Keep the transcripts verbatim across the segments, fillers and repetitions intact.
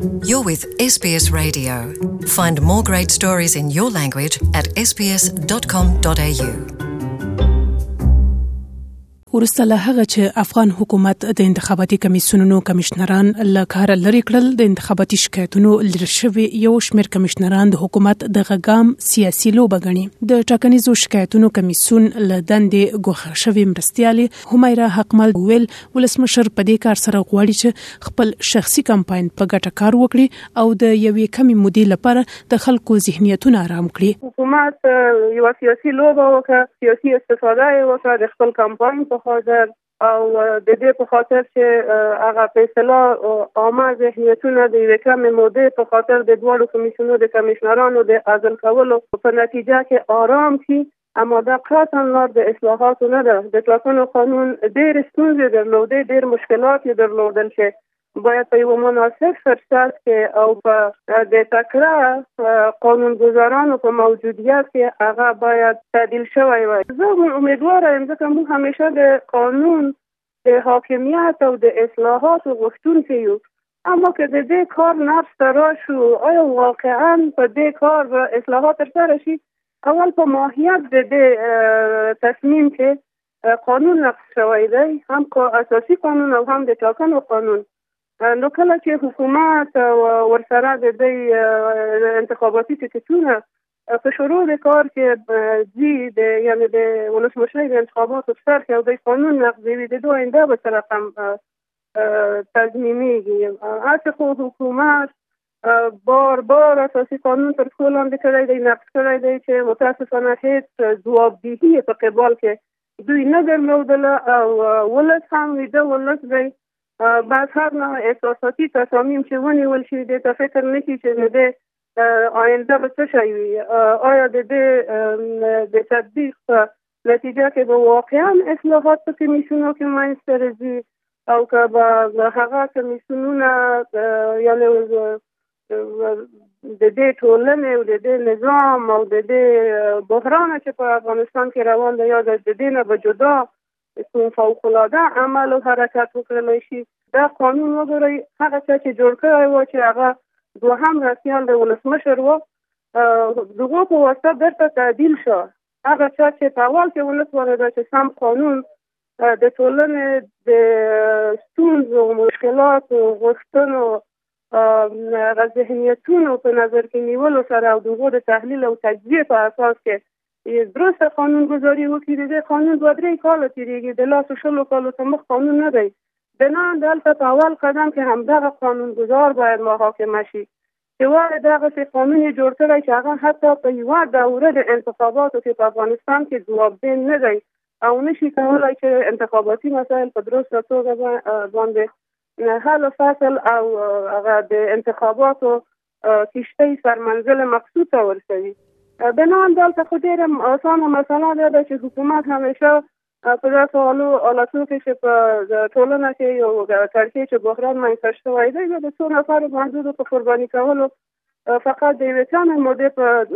You're with S B S Radio. Find more great stories in your language at s b s dot com dot a u. ورسته له هغه چې افغان حکومت د انتخاباتي کمیسیونونو کمشنران له کار لري کړل، د انتخاباتي شکایتونو لري شوی یو شمېر کمشنران د حکومت د غګام سیاسي لوبه غني. د ټاکنیزو شکایتونو کمیسیون له دندې ګوښه شوی مرستيالي همیرا حقمل ویل ولسمشر په دې کار سره غواړي چې خپل شخصي کمپاین په ګټه کار وکړي او د یوې کمی مودې لپاره د خلکو ذهنیتونه آرام کړي. حکومت یو سیاسي لوبه وکړه، سیاسي استفاده وکړه د خپل کمپاین په خاطر او د دې په خاطر چې هغه په اصطلاح عامه ذهنیتونه د یوې کمې مودې په خاطر د دواړو کمیسیونونو د کمیشنرانو د عزل کولو په نتیجه کې آرام شي. اما دا قطعا لار د اصلاحاتو نه ده. د ټاکنو قانون ډېر ستونزې درلودې، ډېر مشکلات یې درلودل چې باید په یو مناسب فرصت کې او په د تکړه قانونګذارانو په موجودیت کې هغه باید تعدیل شوی وای. زه امیدواره یم ځکه موږ همیشه د قانون د حاکمیت او د اصلاحاتو غوښتونکي یو، اما که د دې کار نفس ته راشو آیا واقعا په دې کار اصلاحات ترسره شي؟ اول په ماهیت د دې تصمیم کې قانون نقض شوی دی، هم اساسي قانون او هم د ټاکنو قانون. نو کله چې حکومت ورسره د دې انتخاباتي ټکټونه په شروع د کار کې ځي د یعنی د ولسمشر د انتخاباتو سر کې او د قانون نقضوي د دوه آینده به سره هم تضمینېږي. هڅه خو حکومت بار بار اساسي قانون تر پښو لاندې کړی دی، نقض کړی دی چې متاسفانه هېڅ ځوابدهي په قبال کې دوی نه درلودله او ولس هم ویده ولس دی. بعد هر نوع احساساتي تصامیم چې ونیول شي د ته فکر نه کړي چې د آینده به څه شی وي. آیا د دې د تطبیق په نتیجه کې به واقعا اصلاحات په کمیسیونو کې منځته راځي او که به هغه کمیسیونونه یعنې د دې ټولنې او د دې نظام او د دې بحران چې په افغانستان کې روان دی یا د دې نه به جدا کوم فوق العاده عمل او حرکت وکړلی شي. دا قانون وګورئ، هغه څه چې جوړ کړی و چې هغه دوهم رسمیال د ولسمشر و دغو په واسطه بیرته تعدیل شو. هغه څه چې په اول کې ونه سوالېده چې سم قانون د ټولنې د ستونزو مشکلاتو غوښتنو هغه ذهنیتونو په نظر کې نیولو سره او دغو د تحلیل او تجزیې په اساس کې درسته قانون گذاری وکړي. د قانون دوه درې کاله تېرېږي، د لاسو شلو کالو ته مخ قانون نه دی. بنان دلته په اول قدم کې همدغه قانونګذار باید محاکمه شي چې وایي دغسې قانون یې جوړ کړی چې هغه حتی په یوه دوره د انتخاباتو کې په افغانستان کې ځوابدین نه دی او نشي کولی چې انتخاباتي مسایل په درسته توګه باندې حل فصل او هغه د انتخاباتو کشتۍ سرمنزل مقصود ته ورسوي. بنان دلته خو ډېره اسانه مسله ده چې حکومت همیشه په داسې حالاتو کې چې په ټولنه کې یو کړکېچ چې بحران منځته شوی دی د څو نفرو محدودو په قرباني کولو فقط د یوې کمې مودې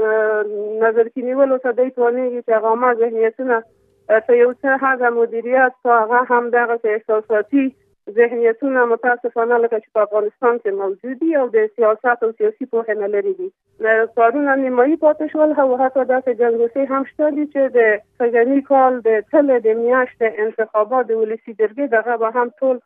په نظر کې نیولو ته دی توانېږي چې هغه عامه ذهنیتونه په یو څه هغه مدیریت په هغه هم دغسې احساساتي ذهنیتونه متاسفانه لکه چې په افغانستان کې موجود دي او د سیاست او سیاسي پوهې نه لرې دي. کارونه نیمایي پاتې شول او حتی داسې جنګوسۍ هم شته دي چې د سږني کال د تلې د میاشتې انتخابات د ولسي جرګې دغه به هم ټول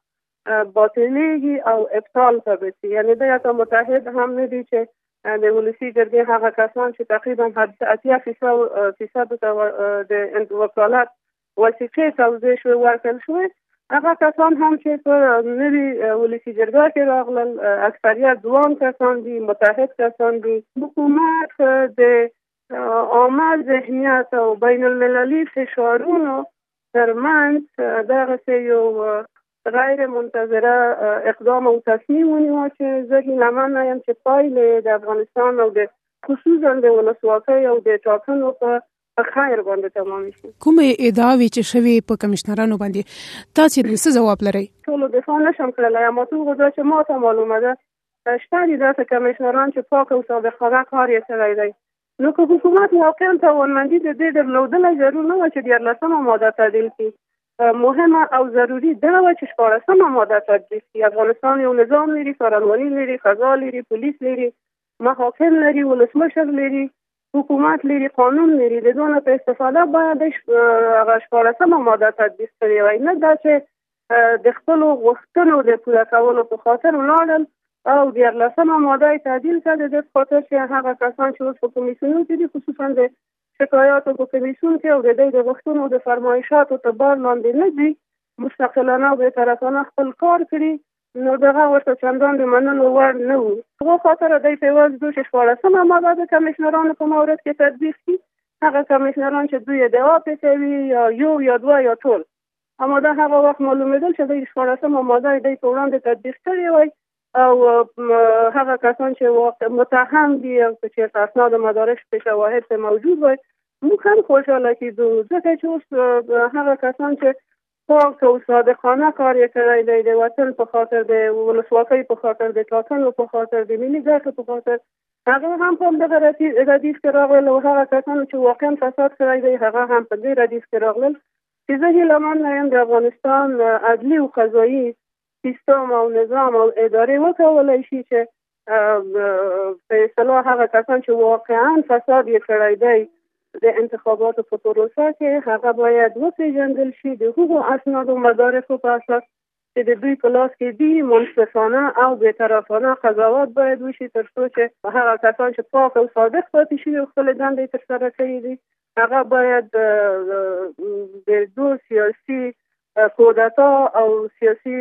باطلېږي او ابطال ته به شي. یعنې د ایالات متحد هم نه دي چې د ولسي جرګې هغه کسان چې تقریبا اتیا فیصد ته د وکالت وثیقې توضیح شوې ورکړل شوې، هغه کسان هم چې په نوي ولسي جرګه کې راغلل اکثریت ځوان کسان دي، متحد کسان دي. حکومت د عامه ذهنیت او بین المللي فشارونو ترمنځ دغسې یو غیر منتظره اقدام او تصمیم ونیوه چې زه هیلهمنده یم چې پایلې د افغانستان او د خصوصا د ولسواکۍ او د ټاکنو په خیر باندې تمام شي. کومې ادعاوې چې شوې په کمشنرانو باندې تاسو څه ځواب لرئ؟ ټولو دفاع نشم کړلی، اما څو غوښتل چې ما ته معلومه ده شته دي داسې کمشنران چې پاک او صادقانه کار یې کړی دی. نو که حکومت واقعا توانمندي د دې درلودلی ضرور نه وه چې دیارلسمه ماده تعدیل کړي. مهمه او ضروری ده و چې شپاړسمه ماده تطبیق شي. افغانستان یو نظام لري، څارنوالي لري، قضا لري، پولیس لري، محاکم لري، ولسمشر لري، حکومت لري، قانون لري. د دونه په استفاده باید هغه شپاړسمه ماده تطبیق کړي وای، نه دا چې د خپلو غوښتنو د پوره کولو په خاطر ولاړل او دیارلسمه ماده تعدیل کړه د خاطر چې هغه کسان چې اوس په کمیسیونو کې دي، خصوصا د شکایاتو په کمیسیون کې او د دوی د غوښتنو د فرمایشاتو ته بار لاندې نه دي، مستقلانه او بېطرفانه خپل کار کړي، نو دغه ورته چندان د منلو وړ نه وو. هغه خاطر دوی په یوازې دوه شپاړسمه ماده د کمیشنرانو په مورد کې تطبیق کړي. هغه کمیشنران چې دوی ادعا پرې کوي یا یو یا دوه یا ټول، اما دا هغه وخت معلومېدل چې دوی شپاړسمه ماده دوی په وړاندې تطبیق کړې وای او هغه کسان چې متهم دي او چې اسناد و مدارک په شواهد موجود وای، موږ هم خوشحاله کېدو، ځکه چې اوس هغه کسان چې پاک او صادقانه کار یې کړی دی، د وطن په خاطر، د ولسواکۍ په خاطر، د ټاکنو په خاطر، د ملي ګټو په خاطر، هغه هم په همدغه ردیف کې راغلل او هغه کسانو چې واقعا فساد کړی دی هغه هم په دې ردیف کې راغلل. چې زه هیله من یم د افغانستان عدلي او قضایي سیستم او نظام او ادارې وکولی شي چې په اصطلاح هغه کسان چې واقعا فساد یې کړی دی د انتخاباتو په پروسه کې هغه باید وپېژندل شي، د هغو اسناد و مدارکو په اساس چې د دوی په لاس کې دي منصفانه او بېطرفانه قضاوت باید وشي، تر څو چې هغه کسان چې پاک او صادق پاتې شوي او خپلې دندې ترسره کړي دي هغه باید د دو سیاسي کودتا او سیاسي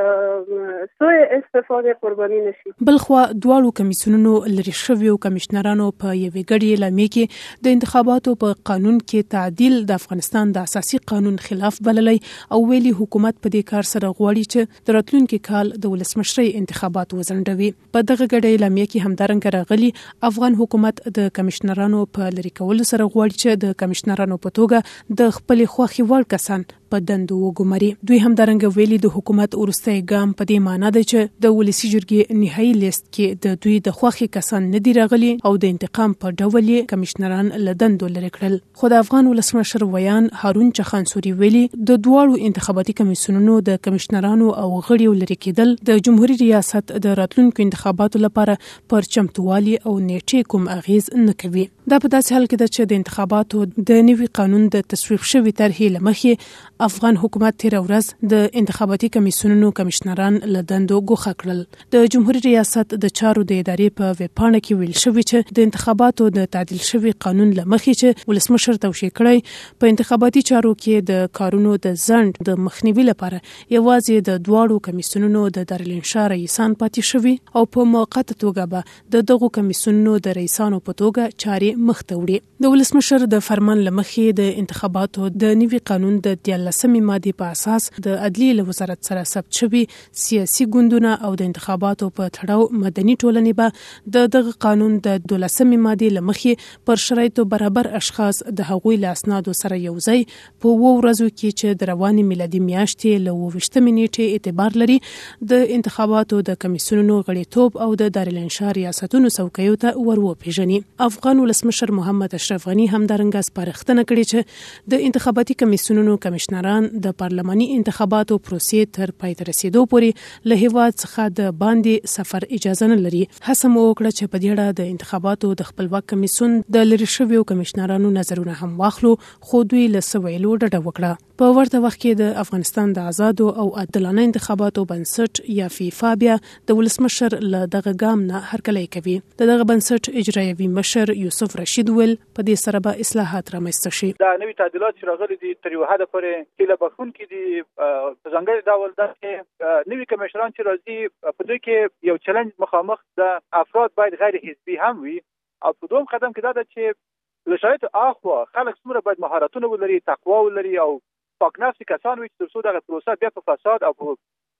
سوء استفاده قرباني نشي. بلخوا دواړو کمیسیونونو لري شویو کمشنرانو په یوې ګډې اعلامیې کې د انتخاباتو په قانون کې تعدیل د افغانستان د اساسي قانون خلاف بللی او ویلي حکومت په دې کار سره غواړي چې د راتلونکي کال د ولسمشرۍ انتخابات وځنډوي. په دغه ګډې اعلامیې کې همدارنګه راغلي افغان حکومت د کمشنرانو په لري کولو سره غواړي چې د کمشنرانو په توګه د خپلې خوښې وړ کسان په دندو وګماري. دوی همدارنګه ویلي د حکومت وروستی ګام په دې معنی دی چې د ولسي جرګې نهایي لیست کې د دوی د خوښې کسان نه دي راغلي او د انتقام په ډول یې کمشنران له دندو لرې کړل. خو د افغان ولسمشر ویان هارون چخانسوري ویلي د دواړو انتخاباتي کمیسیونونو د کمشنرانو او غړیو لرې کېدل د جمهوریت ریاست د راتلونکو انتخاباتو لپاره پر چمتووالي او نیټې کوم اغیز نه کوي. دا په داسې حال کې ده چې د انتخاباتو د نوي قانون د تصویب شوي طرحې له مخې افغان حکومت تیر ورځ د انتخاباتي کمیسیونونو کمشنران له دندو ګوښه کړل. د جمهوریت ریاست د چارو د ادارې په ویبپاڼه کې ویل شوي چې د انتخاباتو د تعدیل شوي قانون له مخې چې ولسمشر توشیح کړی په انتخاباتي چارو کې د کارونو د ځنډ د مخنیوي لپاره یوازې د دواړو کمیسیونونو د دارالانشا رئیسان پاتې شوي او په موقته توګه به د دغو کمیسیونونو د رئیسانو په توګه چارې مخته وړي. د ولسمشر د فرمان له مخې د انتخاباتو د نوي قانون د دیارلسمې مادې په اساس د عدلیې له وزارت سره ثبت شوي سیاسي ګوندونه او د انتخاباتو په تړاو مدني ټولنې به د دغه قانون د دولسمې مادې له مخې پر شرایطو برابر اشخاص د هغوی له اسنادو سره یو ځای په اووه ورځو کې چې د روانې میلادي میاشتې له اووه ویشتمې نیټې اعتبار لري د انتخاباتو د کمیسیونونو غړیتوب او د دارالانشا ریاستونو څوکیو ته ور وپېژني. افغان ولسمشر محمد اشرف غني همدارنګه سپارښتنه کړې چې د انتخاباتي کمیسیونونو کمشنران د پارلماني انتخاباتو پروسې تر پای ته رسیدو پورې له هیواد څخه د باندې سفر اجازه نه لري. هڅه مو وکړه چې په دې اړه د انتخاباتو د خپلواک کمیسیون د لرې شویو کمشنرانو نظرونه هم واخلو، خو دوی له څه ویلو ډډه وکړه. په ورته وخت کې د افغانستان د آزادو او عادلانه انتخاباتو بنسټ یا فیفا بیا د ولسمشر له دغه ګام نه هرکلی کوي. د دغه بنسټ اجرایوي مشر یوسف رشید ویل په دې سره به اصلاحات رامنځته شي. دا نوي تعدیلات چې راغلي دي تر یو حده پورې هیله بښونکي دي. په ځانګړي ډول دا چې نوي کمشنران چې راځي په دوی کې یو چلنج مخامخ د افراد باید غیر حزبي هم وي او په دوم قدم کې دا ده چې له شرایطو اخوا خلک څومره باید مهارتونه ولري، تقوا ولري او پاک نفسي کسان وي چې تر څو دغه پروسه بیا په فساد او په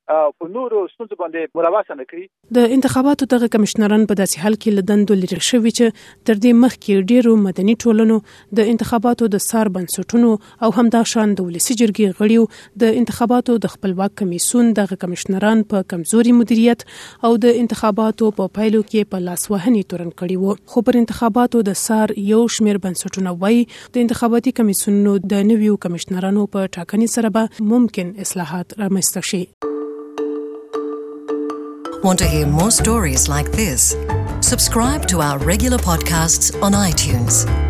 په نورو ستونزو باندې ملوث نه کړي. د انتخاباتو دغه کمشنران په داسې حال کې لدندو لري شوی چې تر دې مخکې ډیرو مدني ټولنو د انتخاباتو د سار بنسټونو او همدا شان د ولسی جرګې غړیو د انتخاباتو د خپلواک کمیسیون دغه کمشنران په کمزوري مدیریت او د انتخاباتو په پایلو کې په لاس وهنې تورن کړي وو. خو پر انتخاباتو د سار یو شمیر بنسټونه وایي د انتخاباتي کمیسیونونو د نویو کمشنرانو په ټاکنې سره به ممکن اصلاحات رامنځته شي. Want to hear more stories like this? Subscribe to our regular podcasts on iTunes.